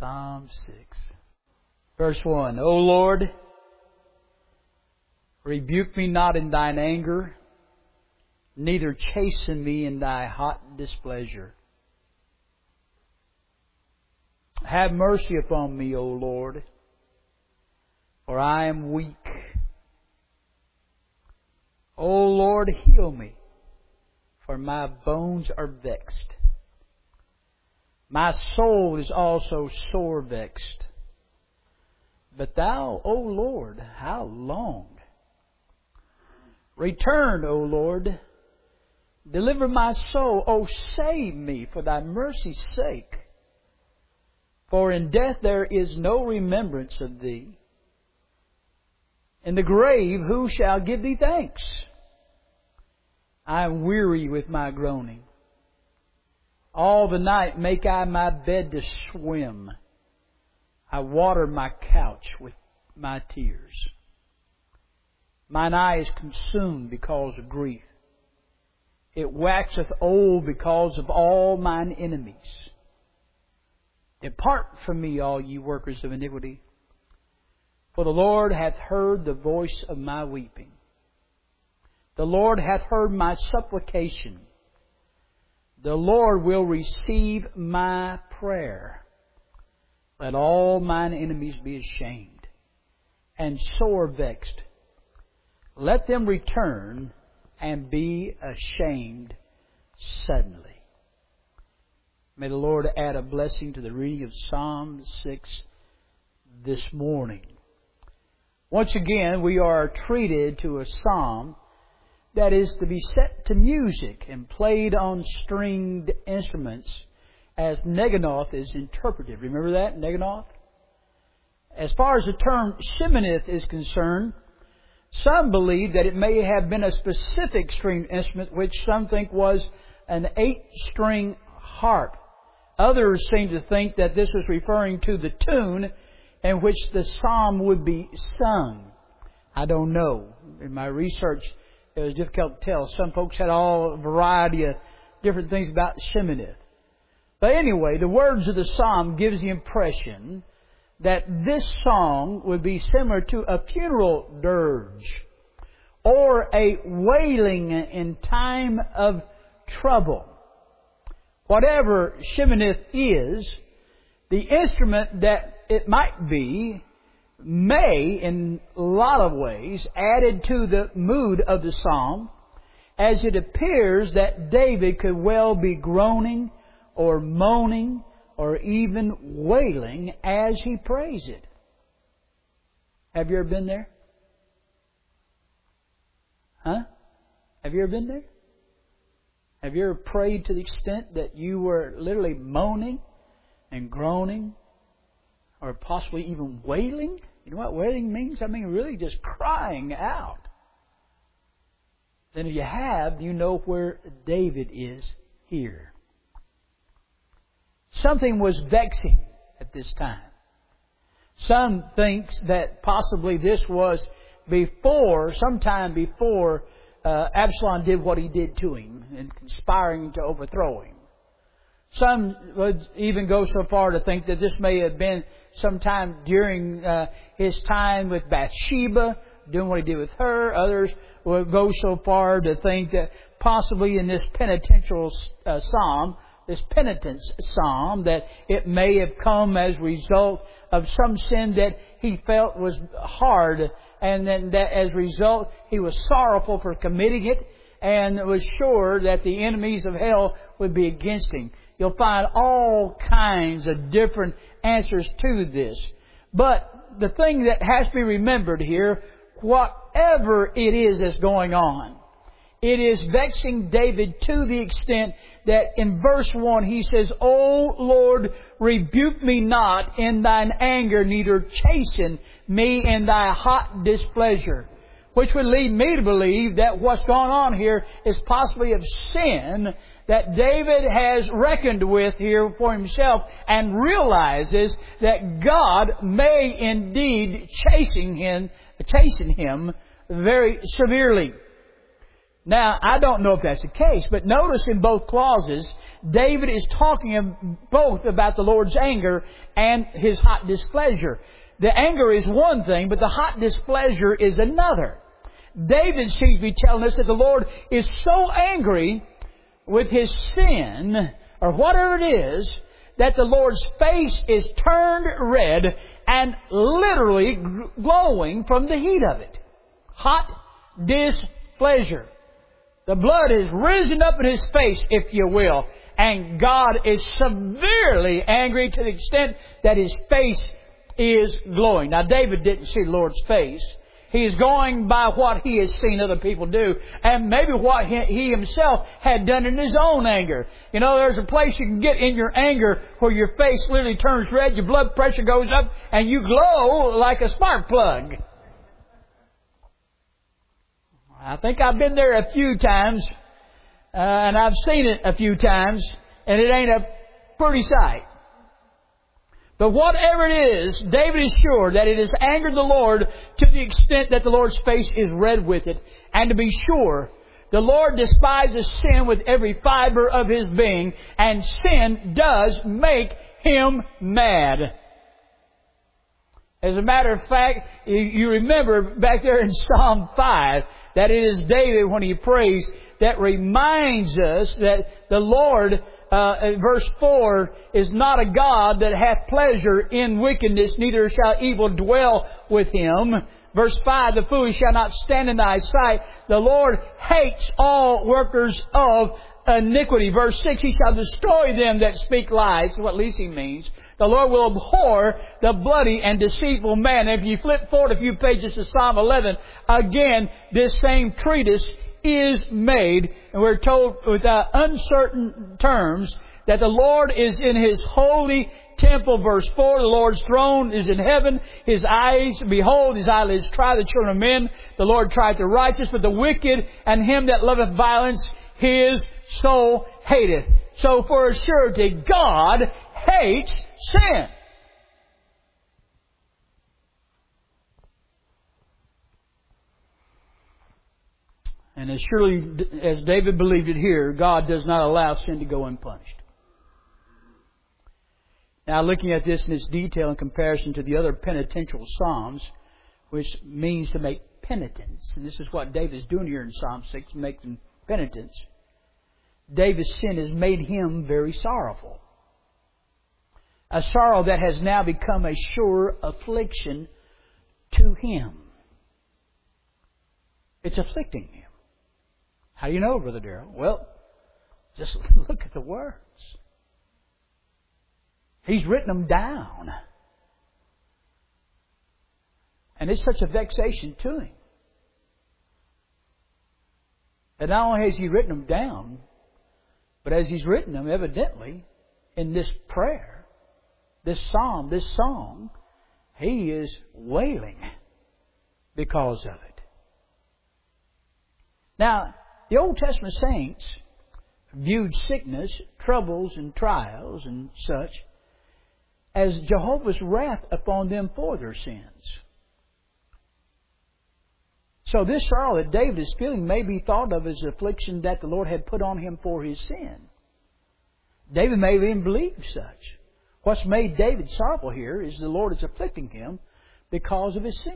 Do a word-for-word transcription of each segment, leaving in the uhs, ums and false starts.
Psalm six. Verse one. O Lord, rebuke me not in thine anger, neither chasten me in thy hot displeasure. Have mercy upon me, O Lord, for I am weak. O Lord, heal me, for my bones are vexed. My soul is also sore vexed. But Thou, O Lord, how long? Return, O Lord. Deliver my soul. O save me for Thy mercy's sake. For in death there is no remembrance of Thee. In the grave who shall give Thee thanks? I am weary with my groaning. All the night make I my bed to swim. I water my couch with my tears. Mine eye is consumed because of grief. It waxeth old because of all mine enemies. Depart from me, all ye workers of iniquity, for the Lord hath heard the voice of my weeping. The Lord hath heard my supplication. The Lord will receive my prayer. Let all mine enemies be ashamed and sore vexed. Let them return and be ashamed suddenly. May the Lord add a blessing to the reading of Psalm six this morning. Once again, we are treated to a psalm that is to be set to music and played on stringed instruments as Neginoth is interpreted. Remember that, Neginoth? As far as the term Sheminith is concerned, some believe that it may have been a specific stringed instrument, which some think was an eight-string harp. Others seem to think that this is referring to the tune in which the psalm would be sung. I don't know. In my research, it was difficult to tell. Some folks had all a variety of different things about Sheminith. But anyway, the words of the psalm gives the impression that this song would be similar to a funeral dirge or a wailing in time of trouble. Whatever Sheminith is, the instrument that it might be may, in a lot of ways, added to the mood of the psalm, as it appears that David could well be groaning or moaning or even wailing as he prays it. Have you ever been there? Huh? Have you ever been there? Have you ever prayed to the extent that you were literally moaning and groaning or possibly even wailing? You know what wailing means? I mean, really just crying out. Then if you have, you know where David is here. Something was vexing at this time. Some thinks that possibly this was before, sometime before uh, Absalom did what he did to him in conspiring to overthrow him. Some would even go so far to think that this may have been sometime during uh, his time with Bathsheba, doing what he did with her. Others would go so far to think that possibly in this penitential uh, psalm, this penitence psalm, that it may have come as a result of some sin that he felt was hard, and then that as a result he was sorrowful for committing it and was sure that the enemies of hell would be against him. You'll find all kinds of different answers to this. But the thing that has to be remembered here, whatever it is that's going on, it is vexing David to the extent that in verse one he says, O Lord, rebuke me not in thine anger, neither chasten me in thy hot displeasure. Which would lead me to believe that what's going on here is possibly of sin that David has reckoned with here for himself and realizes that God may indeed chasten him, chasten him very severely. Now, I don't know if that's the case, but notice in both clauses, David is talking both about the Lord's anger and His hot displeasure. The anger is one thing, but the hot displeasure is another. David seems to be telling us that the Lord is so angry with his sin, or whatever it is, that the Lord's face is turned red and literally glowing from the heat of it. Hot displeasure. The blood has risen up in his face, if you will, and God is severely angry to the extent that his face is glowing. Now, David didn't see the Lord's face. He is going by what he has seen other people do, and maybe what he himself had done in his own anger. You know, there's a place you can get in your anger where your face literally turns red, your blood pressure goes up, and you glow like a spark plug. I think I've been there a few times, uh, and I've seen it a few times, and it ain't a pretty sight. But whatever it is, David is sure that it has angered the Lord to the extent that the Lord's face is red with it. And to be sure, the Lord despises sin with every fiber of His being, and sin does make Him mad. As a matter of fact, you remember back there in Psalm five, that it is David, when he prays, that reminds us that the Lord, uh, verse four, is not a God that hath pleasure in wickedness, neither shall evil dwell with Him. Verse five, the foolish shall not stand in Thy sight. The Lord hates all workers of iniquity. Verse six, He shall destroy them that speak lies. That's what leasing means. The Lord will abhor the bloody and deceitful man. And if you flip forward a few pages to Psalm eleven, again, this same treatise is made. And we're told without uncertain terms that the Lord is in His holy temple. Verse four, the Lord's throne is in heaven. His eyes, behold, His eyelids try the children of men. The Lord trieth the righteous, but the wicked and him that loveth violence, His soul hateth. So for a surety, God hates sin. And as surely as David believed it here, God does not allow sin to go unpunished. Now, looking at this in its detail in comparison to the other penitential psalms, which means to make penitence, and this is what David is doing here in Psalm six, making penitence. David's sin has made him very sorrowful. A sorrow that has now become a sure affliction to him. It's afflicting him. How do you know, Brother Darrell? Well, just look at the words. He's written them down. And it's such a vexation to him. And not only has he written them down, but as he's written them, evidently, in this prayer, this psalm, this song, he is wailing because of it. Now, the Old Testament saints viewed sickness, troubles, and trials and such as Jehovah's wrath upon them for their sins. So this sorrow that David is feeling may be thought of as affliction that the Lord had put on him for his sin. David may have even believed such. What's made David sorrowful here is the Lord is afflicting him because of his sin.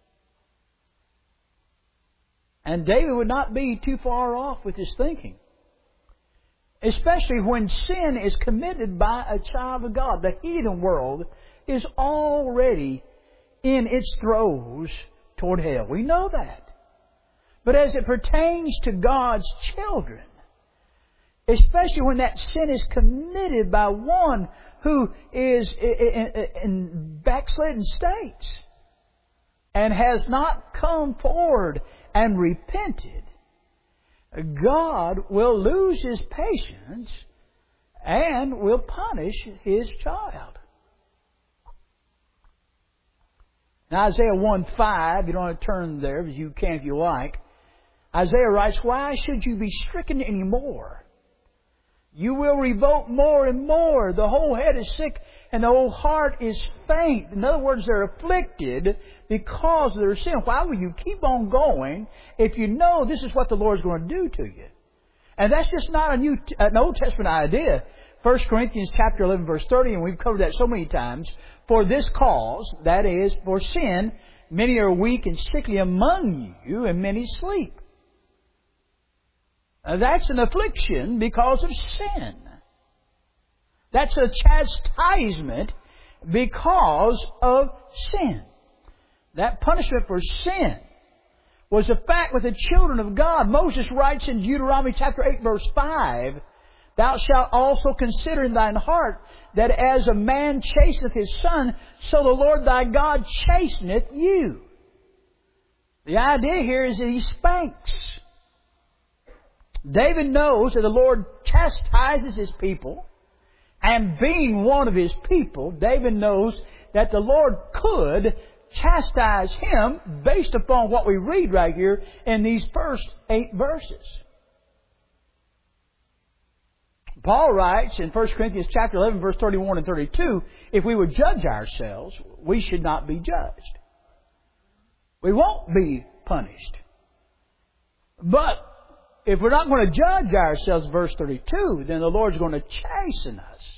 And David would not be too far off with his thinking. Especially when sin is committed by a child of God. The heathen world is already in its throes toward hell. We know that. But as it pertains to God's children, especially when that sin is committed by one who is in backslidden states and has not come forward and repented, God will lose His patience and will punish His child. Now, Isaiah one five, you don't have to turn there, but you can if you like. Isaiah writes, "Why should you be stricken anymore? You will revolt more and more. The whole head is sick and the whole heart is faint. In other words, they're afflicted because of their sin. Why will you keep on going if you know this is what the Lord's going to do to you? And that's just not a new, an Old Testament idea. First Corinthians chapter eleven verse thirty, and we've covered that so many times. For this cause, that is, for sin, many are weak and sickly among you, and many sleep. Now, that's an affliction because of sin. That's a chastisement because of sin. That punishment for sin was a fact with the children of God. Moses writes in Deuteronomy chapter eight verse five, Thou shalt also consider in thine heart that as a man chasteneth his son, so the Lord thy God chasteneth you. The idea here is that He spanks. David knows that the Lord chastises His people. And being one of His people, David knows that the Lord could chastise him based upon what we read right here in these first eight verses. Paul writes in First Corinthians chapter eleven, verse thirty-one and thirty-two, if we would judge ourselves, we should not be judged. We won't be punished. But if we're not going to judge ourselves, verse thirty-two, then the Lord's going to chasten us.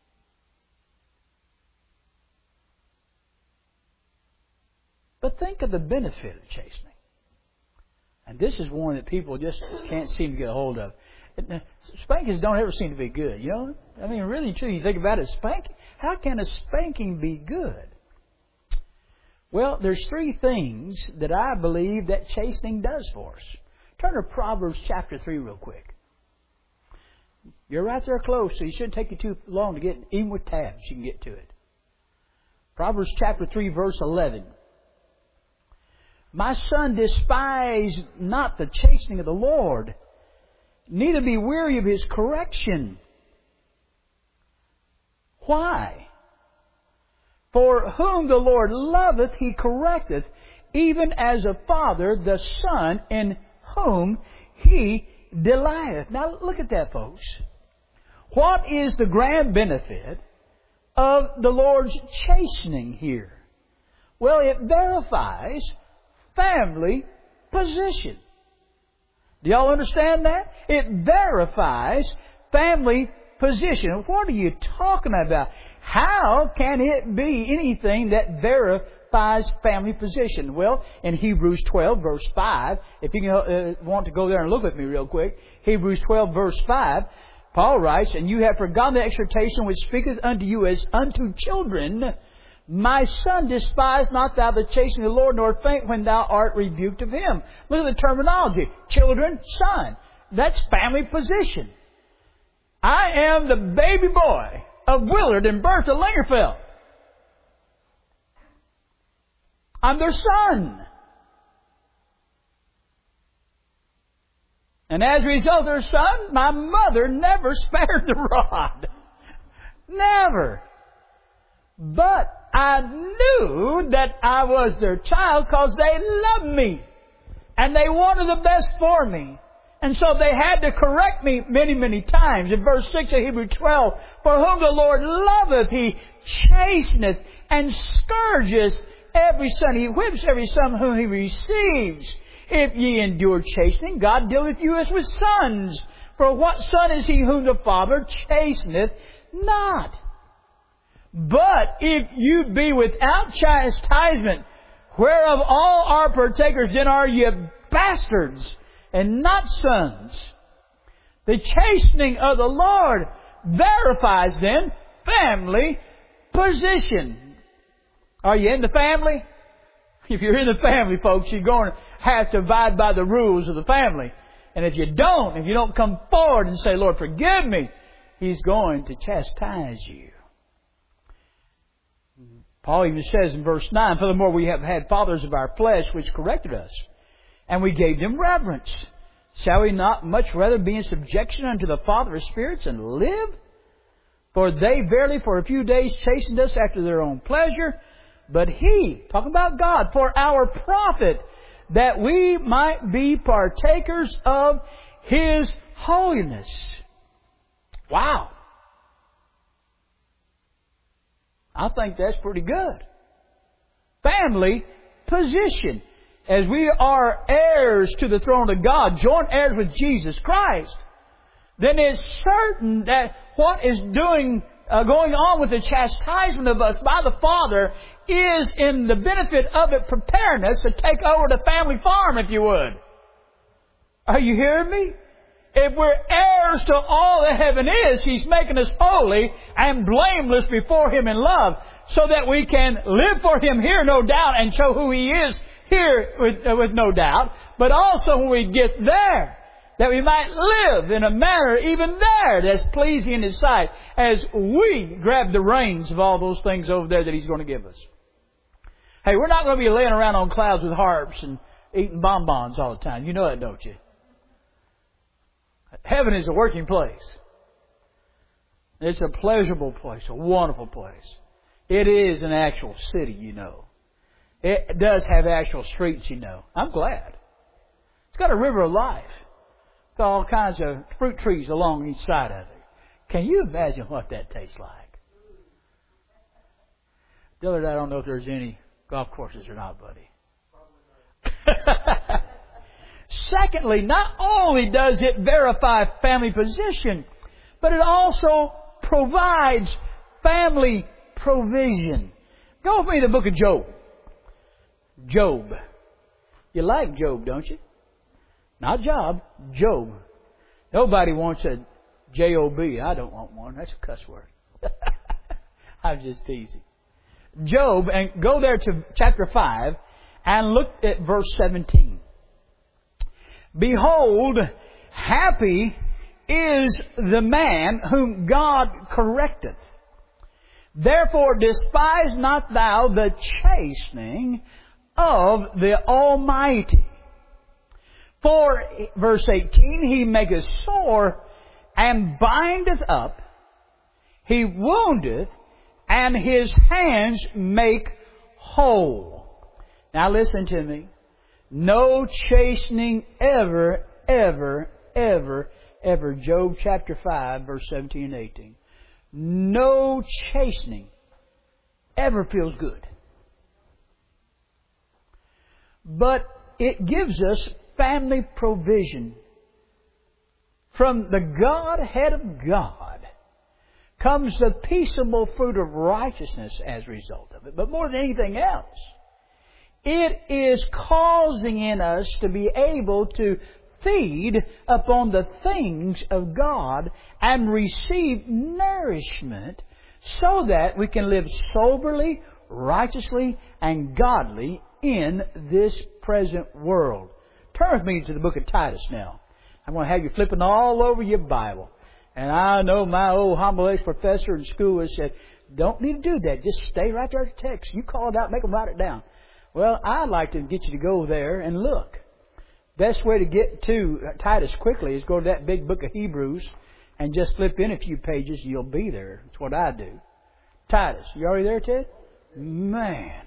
But think of the benefit of chastening. And this is one that people just can't seem to get a hold of. Spankings don't ever seem to be good, you know? I mean, really, truly, you think about it, spanking. How can a spanking be good? Well, there's three things that I believe that chastening does for us. Turn to Proverbs chapter three real quick. You're right there close, so you shouldn't take you too long to get, even with tabs, you can get to it. Proverbs chapter three, verse eleven. My son, despise not the chastening of the Lord, neither be weary of His correction. Why? For whom the Lord loveth, He correcteth, even as a father the son in whom He delighteth. Now look at that, folks. What is the grand benefit of the Lord's chastening here? Well, it verifies family position. Do y'all understand that? It verifies family position. What are you talking about? How can it be anything that verifies family position? Well, in Hebrews twelve, verse five, if you uh, want to go there and look with me real quick, Hebrews twelve, verse five, Paul writes, And you have forgotten the exhortation which speaketh unto you as unto children. My son, despise not thou the chastening of the Lord, nor faint when thou art rebuked of Him. Look at the terminology. Children, son. That's family position. I am the baby boy of Willard and Bertha Lingerfeld. I'm their son. And as a result of their son, my mother never spared the rod. Never. But I knew that I was their child because they loved me. And they wanted the best for me. And so they had to correct me many, many times. In verse six of Hebrews twelve, For whom the Lord loveth, He chasteneth and scourgeth every son. He whips every son whom He receives. If ye endure chastening, God dealeth you as with sons. For what son is he whom the Father chasteneth not? But if you be without chastisement, whereof all are partakers, then are ye bastards and not sons. The chastening of the Lord verifies then family position. Are you in the family? If you're in the family, folks, you're going to have to abide by the rules of the family. And if you don't, if you don't come forward and say, Lord, forgive me, He's going to chastise you. Paul even says in verse nine, Furthermore, we have had fathers of our flesh which corrected us, and we gave them reverence. Shall we not much rather be in subjection unto the Father of spirits and live? For they verily for a few days chastened us after their own pleasure, but He, talking about God, for our profit, that we might be partakers of His holiness. Wow. I think that's pretty good. Family position. As we are heirs to the throne of God, joint heirs with Jesus Christ, then it's certain that what is doing, uh, going on with the chastisement of us by the Father is in the benefit of it preparing us to take over the family farm, if you would. Are you hearing me? If we're heirs to all that heaven is, He's making us holy and blameless before Him in love, so that we can live for Him here, no doubt, and show who He is here with, uh, with no doubt. But also when we get there, that we might live in a manner even there that's pleasing in His sight, as we grab the reins of all those things over there that He's going to give us. Hey, we're not going to be laying around on clouds with harps and eating bonbons all the time. You know that, don't you? Heaven is a working place. It's a pleasurable place, a wonderful place. It is an actual city, you know. It does have actual streets, you know. I'm glad. It's got a river of life. It's got all kinds of fruit trees along each side of it. Can you imagine what that tastes like? Dillard, I don't know if there's any golf courses or not, buddy. Secondly, not only does it verify family position, but it also provides family provision. Go with me to the book of Job. Job. You like Job, don't you? Not Job, Job. Nobody wants a J O B. I don't want one. That's a cuss word. I'm just teasing. Job, and go there to chapter five and look at verse seventeen. Behold, happy is the man whom God correcteth. Therefore despise not thou the chastening of the Almighty. For, verse eighteen, He maketh sore and bindeth up. He woundeth and His hands make whole. Now listen to me. No chastening ever, ever, ever, ever. Job chapter five, verse seventeen and eighteen. No chastening ever feels good. But it gives us family provision. From the Godhead of God comes the peaceable fruit of righteousness as a result of it. But more than anything else, it is causing in us to be able to feed upon the things of God and receive nourishment so that we can live soberly, righteously, and godly in this present world. Turn with me to the book of Titus now. I'm going to have you flipping all over your Bible. And I know my old homiletics professor in school has said, don't need to do that. Just stay right there at the text. You call it out, make them write it down. Well, I'd like to get you to go there and look. Best way to get to Titus quickly is go to that big book of Hebrews and just flip in a few pages and you'll be there. That's what I do. Titus, you already there, Ted? Man.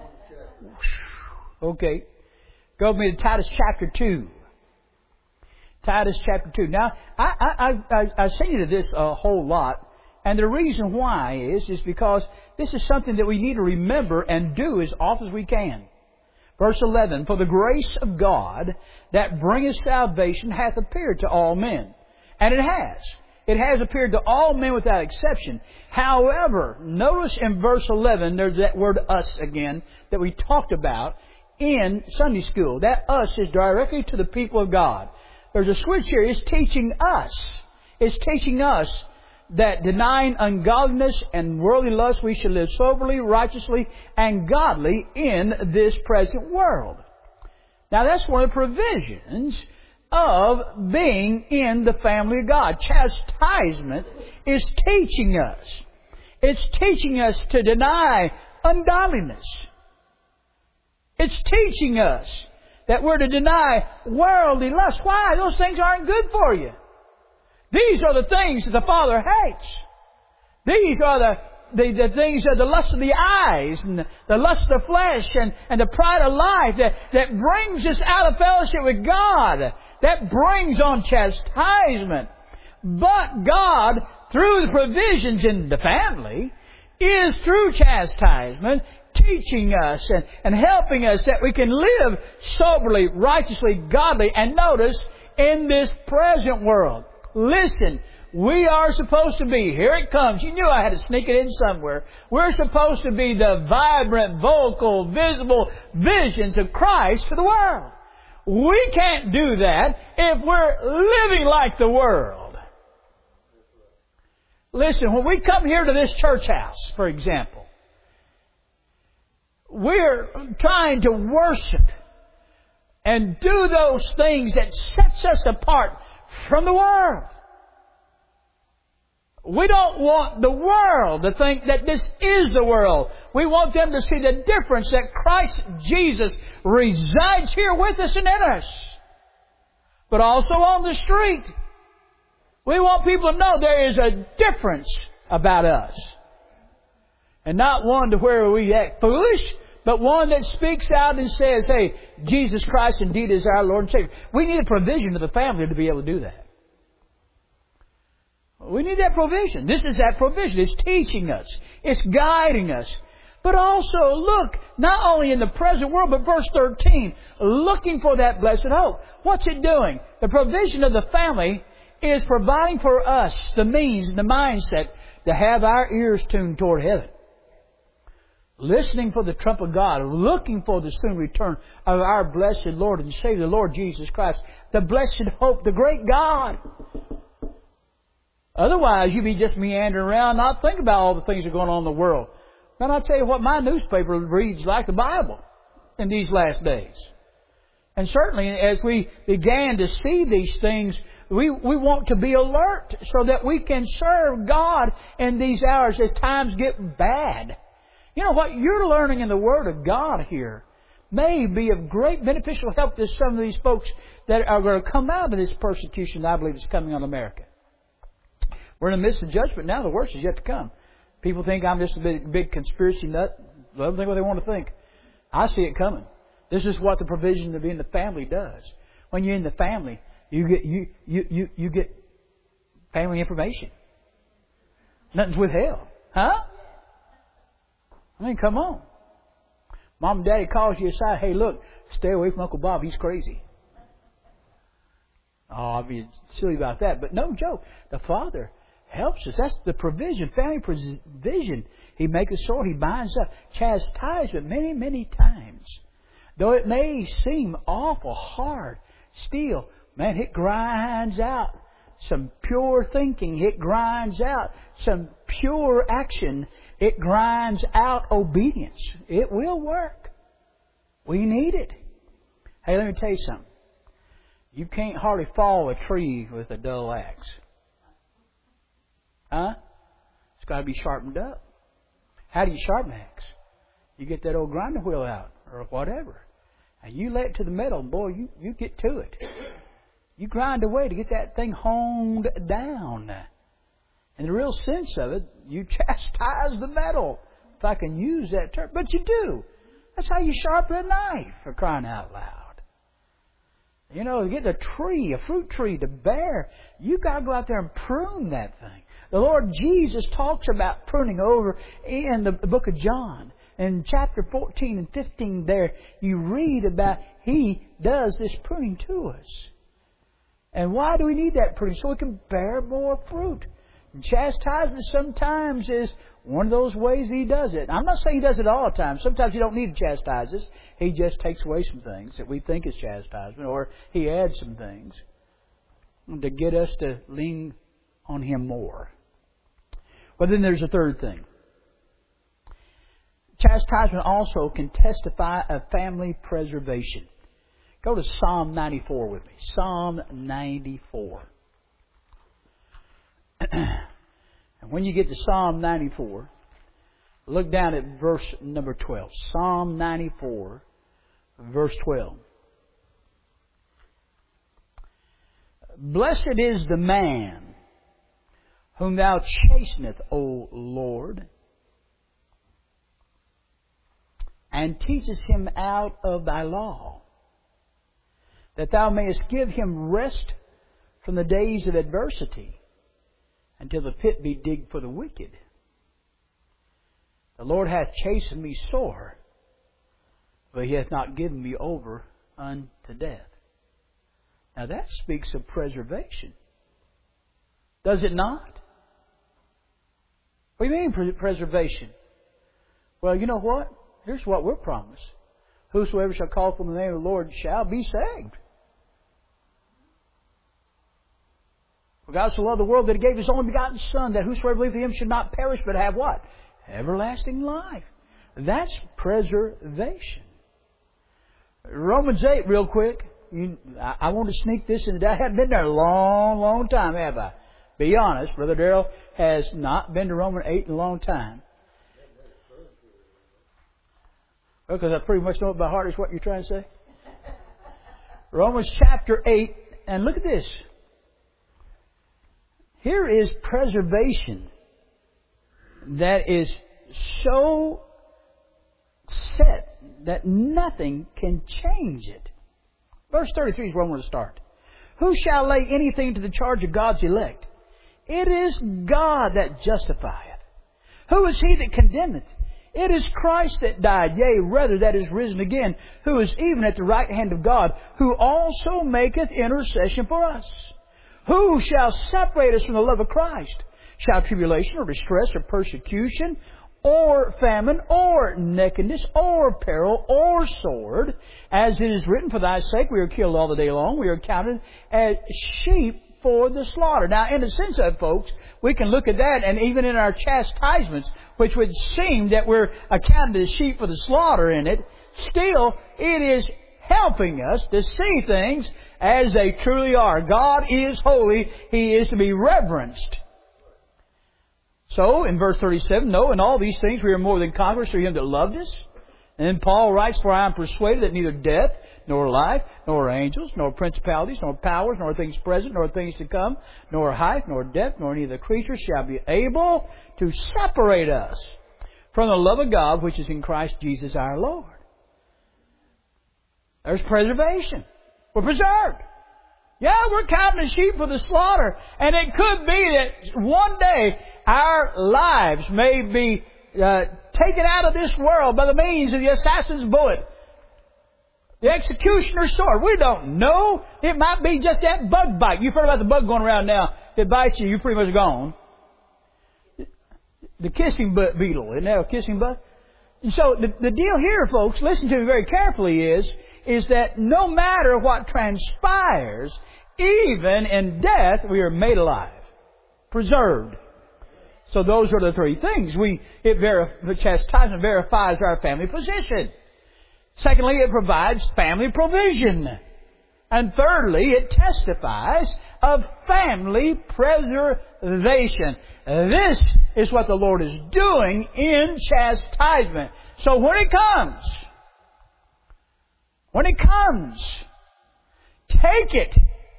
Okay. Go with me to Titus chapter two. Titus chapter two. Now, I, I, I, I say to this a whole lot. And the reason why is, is because this is something that we need to remember and do as often as we can. Verse eleven, for the grace of God that bringeth salvation hath appeared to all men. And it has. It has appeared to all men without exception. However, notice in verse eleven, there's that word us again that we talked about in Sunday school. That us is directly to the people of God. There's a switch here. It's teaching us. It's teaching us that denying ungodliness and worldly lust, we should live soberly, righteously, and godly in this present world. Now that's one of the provisions of being in the family of God. Chastisement is teaching us. It's teaching us to deny ungodliness. It's teaching us that we're to deny worldly lust. Why? Those things aren't good for you. These are the things that the Father hates. These are the, the, the things of the lust of the eyes and the, the lust of the flesh and, and the pride of life that, that brings us out of fellowship with God. That brings on chastisement. But God through the provisions in the family is through chastisement, teaching us and, and helping us that we can live soberly, righteously, godly, and notice, in this present world. Listen, we are supposed to be, here it comes, you knew I had to sneak it in somewhere. We're supposed to be the vibrant, vocal, visible visions of Christ to the world. We can't do that if we're living like the world. Listen, when we come here to this church house, for example, we're trying to worship and do those things that sets us apart from the world. We don't want the world to think that this is the world. We want them to see the difference that Christ Jesus resides here with us and in us. But also on the street. We want people to know there is a difference about us. And not one to where we act foolish, but one that speaks out and says, hey, Jesus Christ indeed is our Lord and Savior. We need a provision of the family to be able to do that. We need that provision. This is that provision. It's teaching us. It's guiding us. But also, look, not only in the present world, but verse thirteen, looking for that blessed hope. What's it doing? The provision of the family is providing for us the means and the mindset to have our ears tuned toward heaven. Listening for the trump of God, looking for the soon return of our blessed Lord and Savior, the Lord Jesus Christ, the blessed hope, the great God. Otherwise, you'd be just meandering around, not thinking about all the things that are going on in the world. And I'll tell you what, my newspaper reads like the Bible in these last days. And certainly, as we began to see these things, we, we want to be alert so that we can serve God in these hours as times get bad. You know what? You're learning in the Word of God here may be of great beneficial help to some of these folks that are going to come out of this persecution that I believe is coming on America. We're in the midst of judgment now. The worst is yet to come. People think I'm just a big, big conspiracy nut. Let them think what they want to think. I see it coming. This is what the provision of being in the family does. When you're in the family, you get you you you, you get family information. Nothing's withheld. Huh? I mean, come on. Mom and Daddy calls you aside. Hey, look, stay away from Uncle Bob. He's crazy. Oh, I'd be silly about that. But no joke. The Father helps us. That's the provision, family provision. He makes us sore. He binds up. Chastisement many, many times. Though it may seem awful hard, still, man, it grinds out some pure thinking. It grinds out some pure action. It grinds out obedience. It will work. We need it. Hey, let me tell you something. You can't hardly fall a tree with a dull axe. Huh? It's got to be sharpened up. How do you sharpen an axe? You get that old grinding wheel out or whatever. And you lay it to the metal, and boy, you, you get to it. You grind away to get that thing honed down. In the real sense of it, you chastise the metal, if I can use that term. But you do. That's how you sharpen a knife, for crying out loud. You know, to get a tree, a fruit tree to bear, you've got to go out there and prune that thing. The Lord Jesus talks about pruning over in the book of John. In chapter fourteen and fifteen there, you read about He does this pruning to us. And why do we need that pruning? So we can bear more fruit. And chastisement sometimes is one of those ways He does it. I'm not saying He does it all the time. Sometimes you don't need to chastise us. He just takes away some things that we think is chastisement, or He adds some things to get us to lean on Him more. But then there's a third thing. Chastisement also can testify of family preservation. Go to Psalm ninety-four with me. Psalm ninety-four. And when you get to Psalm ninety-four, look down at verse number twelve. Psalm ninety-four, verse twelve. Blessed is the man whom Thou chasteneth, O Lord, and teachest him out of Thy law, that Thou mayest give him rest from the days of adversity, until the pit be digged for the wicked. The Lord hath chastened me sore, but He hath not given me over unto death. Now that speaks of preservation. Does it not? What do you mean preservation? Well, you know what? Here's what we're promised. Whosoever shall call upon the name of the Lord shall be saved. For God so loved the world that He gave His only begotten Son, that whosoever believeth in Him should not perish but have what? Everlasting life. That's preservation. Romans eight, real quick. You, I, I want to sneak this in. I haven't been there a long, long time, have I? Be honest, Brother Darrell has not been to Romans eight in a long time. Because I pretty much know it by heart is what you're trying to say. Romans chapter eight, and look at this. Here is preservation that is so set that nothing can change it. Verse thirty-three is where I want to start. Who shall lay anything to the charge of God's elect? It is God that justifieth. Who is he that condemneth? It is Christ that died, yea, rather that is risen again, who is even at the right hand of God, who also maketh intercession for us. Who shall separate us from the love of Christ? Shall tribulation or distress or persecution or famine or nakedness or peril or sword? As it is written, for thy sake we are killed all the day long. We are counted as sheep for the slaughter. Now, in the sense of, folks, we can look at that, and even in our chastisements, which would seem that we're accounted as sheep for the slaughter in it, still it is helping us to see things as they truly are. God is holy. He is to be reverenced. So, in verse thirty-seven, no, in all these things we are more than conquerors through Him that loved us. And then Paul writes, for I am persuaded that neither death, nor life, nor angels, nor principalities, nor powers, nor things present, nor things to come, nor height, nor depth, nor any of the creatures shall be able to separate us from the love of God which is in Christ Jesus our Lord. There's preservation. We're preserved. Yeah, we're counting as sheep for the slaughter. And it could be that one day our lives may be uh, taken out of this world by the means of the assassin's bullet, the executioner's sword. We don't know. It might be just that bug bite. You've heard about the bug going around now. If it bites you, you're pretty much gone. The kissing beetle. Isn't that a kissing bug? And so the, the deal here, folks, listen to me very carefully, is, is that no matter what transpires, even in death, we are made alive. Preserved. So those are the three things. We, it verif- the chastisement verifies our family position. Secondly, it provides family provision. And thirdly, it testifies of family preservation. This is what the Lord is doing in chastisement. So when it comes, when it comes, take it.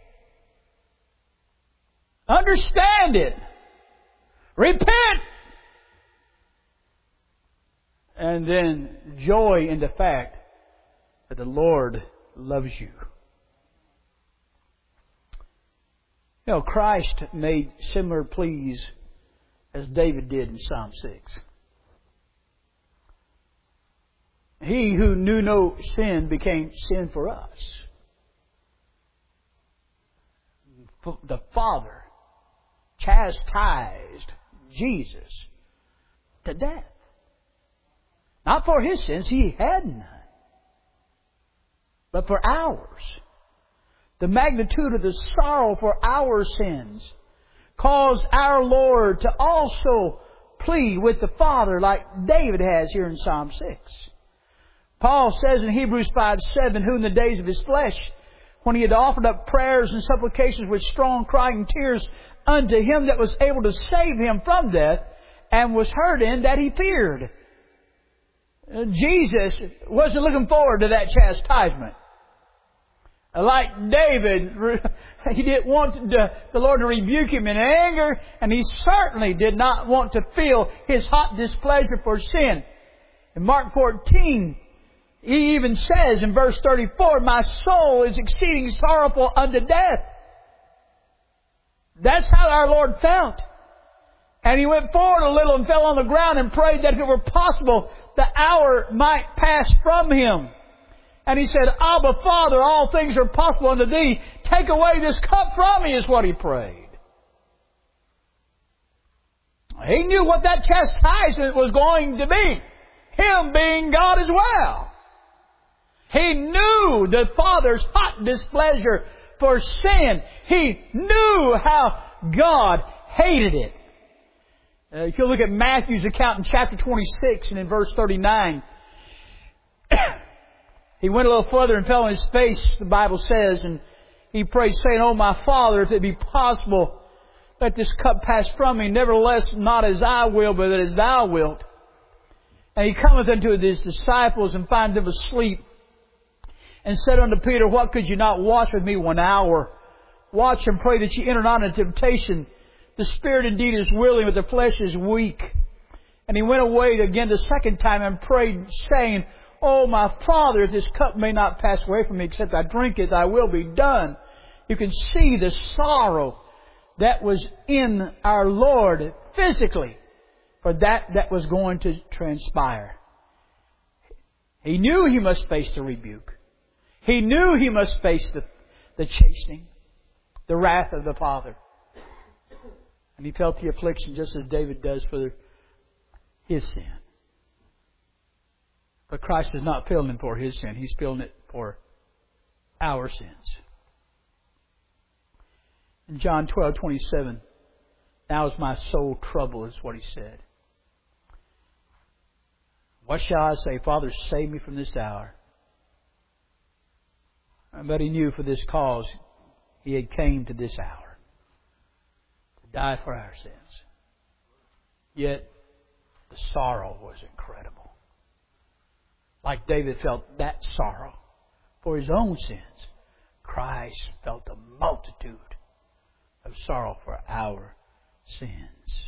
Understand it. Repent. And then joy in the fact that the Lord loves you. You know, Christ made similar pleas as David did in Psalm six. He who knew no sin became sin for us. The Father chastised Jesus to death. Not for His sins, He had none. But for ours. The magnitude of the sorrow for our sins caused our Lord to also plead with the Father like David has here in Psalm six. Paul says in Hebrews five seven, who in the days of his flesh, when he had offered up prayers and supplications with strong crying tears unto Him that was able to save him from death, and was heard in, that he feared. Jesus wasn't looking forward to that chastisement. Like David, he didn't want the, the Lord to rebuke him in anger, and he certainly did not want to feel His hot displeasure for sin. In Mark fourteen, He even says in verse thirty-four, my soul is exceeding sorrowful unto death. That's how our Lord felt. And he went forward a little and fell on the ground and prayed that if it were possible, the hour might pass from him. And he said, Abba, Father, all things are possible unto thee. Take away this cup from me, is what he prayed. He knew what that chastisement was going to be. Him being God as well. He knew the Father's hot displeasure for sin. He knew how God hated it. Uh, if you look at Matthew's account in chapter twenty-six and in verse thirty-nine, he went a little further and fell on his face, the Bible says, and he prayed, saying, Oh, my Father, if it be possible, let this cup pass from me. Nevertheless, not as I will, but as Thou wilt. And he cometh unto his disciples and findeth them asleep, and said unto Peter, What, could you not watch with me one hour? Watch and pray that ye enter not into temptation. The spirit indeed is willing, but the flesh is weak. And he went away again the second time and prayed, saying, Oh, my Father, if this cup may not pass away from me, except I drink it, Thy will be done. You can see the sorrow that was in our Lord physically for that that was going to transpire. He knew he must face the rebuke. He knew he must face the, the chastening, the wrath of the Father. And he felt the affliction just as David does for his sin. But Christ is not feeling it for his sin. He's feeling it for our sins. In John twelve twenty-seven, Now is my soul troubled, is what he said. What shall I say? Father, save me from this hour. But he knew for this cause he had came to this hour, to die for our sins. Yet the sorrow was incredible. Like David felt that sorrow for his own sins, Christ felt a multitude of sorrow for our sins.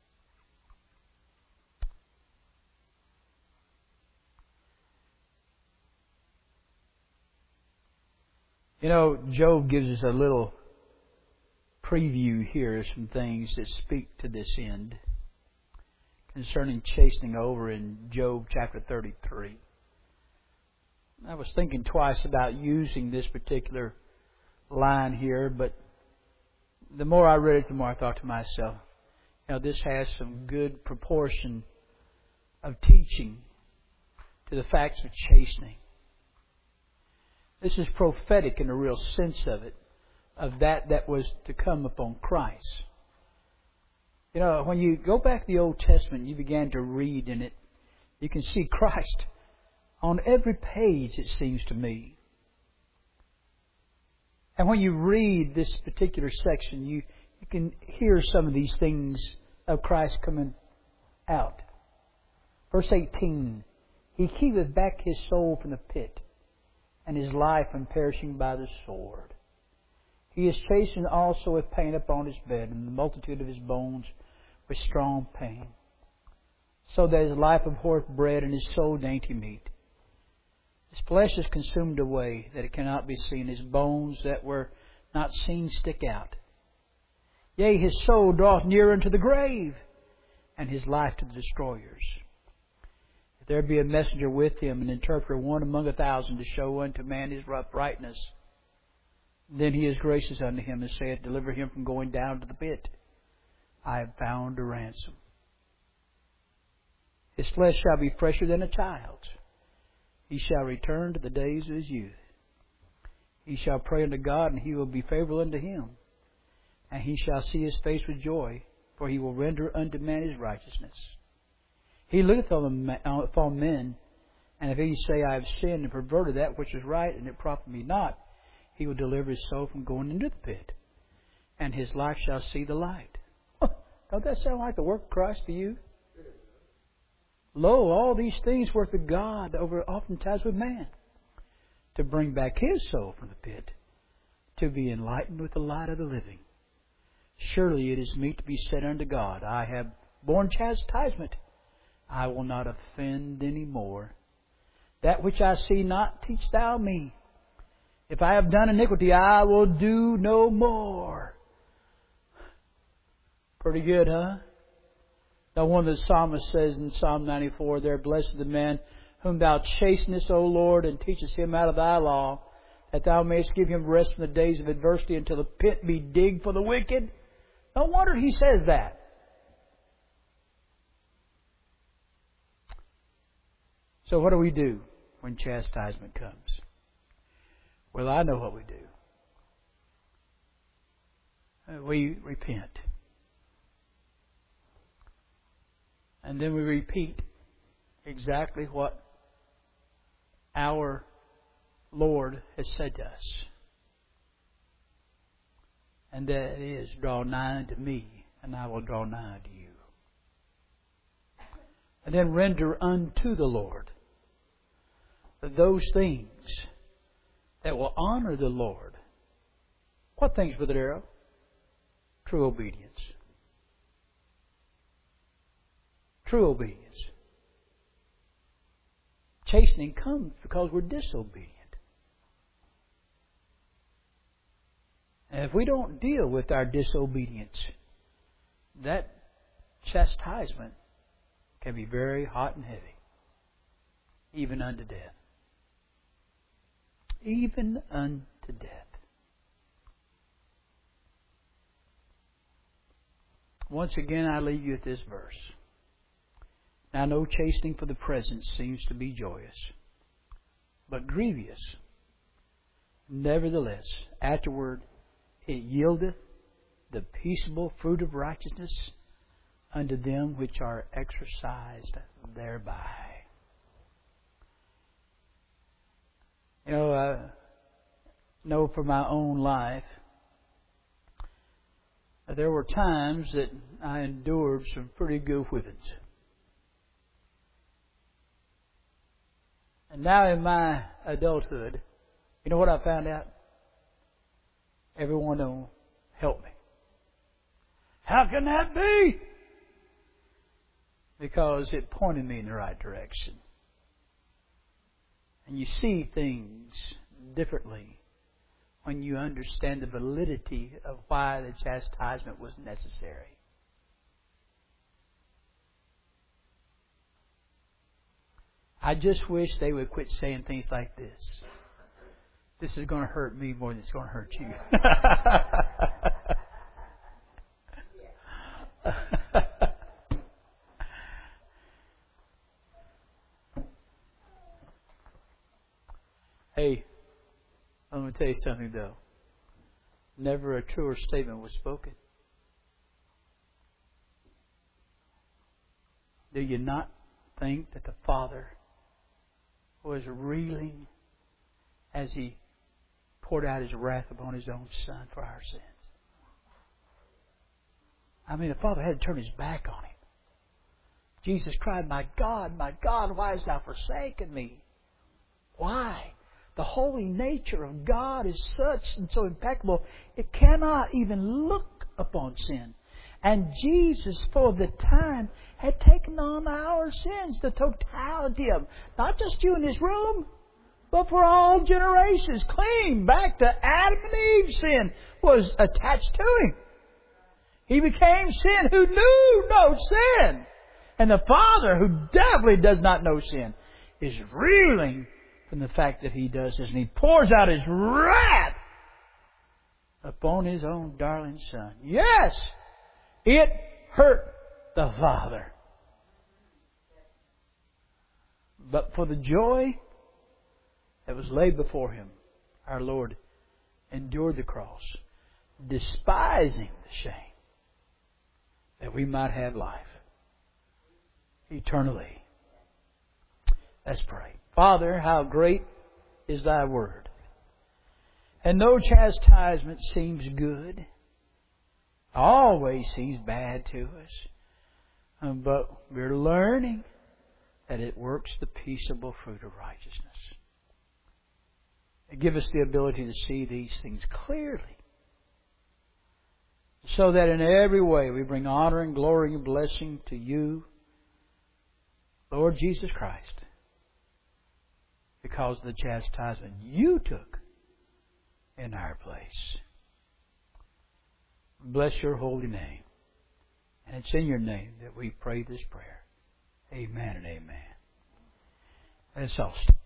You know, Job gives us a little preview here of some things that speak to this end concerning chastening over in Job chapter thirty-three. I was thinking twice about using this particular line here, but the more I read it, the more I thought to myself, you know, this has some good proportion of teaching to the facts of chastening. This is prophetic in the real sense of it, of that that was to come upon Christ. You know, when you go back to the Old Testament, you began to read in it, you can see Christ on every page, it seems to me. And when you read this particular section, you, you can hear some of these things of Christ coming out. Verse eighteen, He keepeth back His soul from the pit, and His life from perishing by the sword. He is chastened also with pain upon His bed, and the multitude of His bones with strong pain, so that His life abhorreth bread, and His soul dainty meat. His flesh is consumed away, that it cannot be seen. His bones that were not seen stick out. Yea, His soul draweth near unto the grave, and His life to the destroyers. If there be a messenger with Him, an interpreter, one among a thousand, to show unto man His uprightness, then He is gracious unto him, and saith, Deliver him from going down to the pit. I have found a ransom. His flesh shall be fresher than a child's. He shall return to the days of his youth. He shall pray unto God, and He will be favorable unto him. And he shall see His face with joy, for He will render unto man his righteousness. He looketh upon men, and if he say, I have sinned and perverted that which is right, and it profit me not, He will deliver his soul from going into the pit, and his life shall see the light. Don't that sound like the work of Christ to you? Lo, all these things work with God over oftentimes with man, to bring back his soul from the pit, to be enlightened with the light of the living. Surely it is meet to be said unto God, I have borne chastisement, I will not offend any more. That which I see not, teach thou me. If I have done iniquity, I will do no more. Pretty good, huh? Now one of the psalmists says in Psalm ninety-four, there, blessed the man whom thou chastenest, O Lord, and teachest him out of thy law, that thou mayest give him rest from the days of adversity until the pit be digged for the wicked. No wonder he says that. So what do we do when chastisement comes? Well, I know what we do. We repent. And then we repeat exactly what our Lord has said to us. And that is, draw nigh unto me, and I will draw nigh unto you. And then render unto the Lord those things that will honor the Lord. What things, Brother Darrell? True obedience. True obedience. Chastening comes because we're disobedient. And if we don't deal with our disobedience, that chastisement can be very hot and heavy, even unto death. Even unto death. Once again, I leave you with this verse. Now, no chastening for the present seems to be joyous, but grievous. Nevertheless, afterward it yieldeth the peaceable fruit of righteousness unto them which are exercised thereby. You know, I know from my own life that there were times that I endured some pretty good whippings. And now in my adulthood, you know what I found out? Everyone will help me. How can that be? Because it pointed me in the right direction. And you see things differently when you understand the validity of why the chastisement was necessary. I just wish they would quit saying things like this. This is going to hurt me more than it's going to hurt you. Hey, I'm going to tell you something though. Never a truer statement was spoken. Do you not think that the Father was reeling as He poured out His wrath upon His own Son for our sins? I mean, the Father had to turn His back on Him. Jesus cried, my God, my God, why hast thou forsaken me? Why? The holy nature of God is such and so impeccable, it cannot even look upon sin. And Jesus, for the time, had taken on our sins, the totality of them. Not just you in this room, but for all generations. Clean back to Adam and Eve's sin was attached to Him. He became sin who knew no sin. And the Father, who definitely does not know sin, is reeling from the fact that He does this. And He pours out His wrath upon His own darling Son. Yes, it hurt the Father. But for the joy that was laid before Him, our Lord endured the cross, despising the shame, that we might have life eternally. Let's pray. Father, how great is Thy Word. And no chastisement seems good. Always seems bad to us. Um, but we're learning that it works the peaceable fruit of righteousness. Give us the ability to see these things clearly, so that in every way we bring honor and glory and blessing to You, Lord Jesus Christ, because of the chastisement You took in our place. Bless Your holy name. And it's in your name that we pray this prayer. Amen and amen. Let's all stand.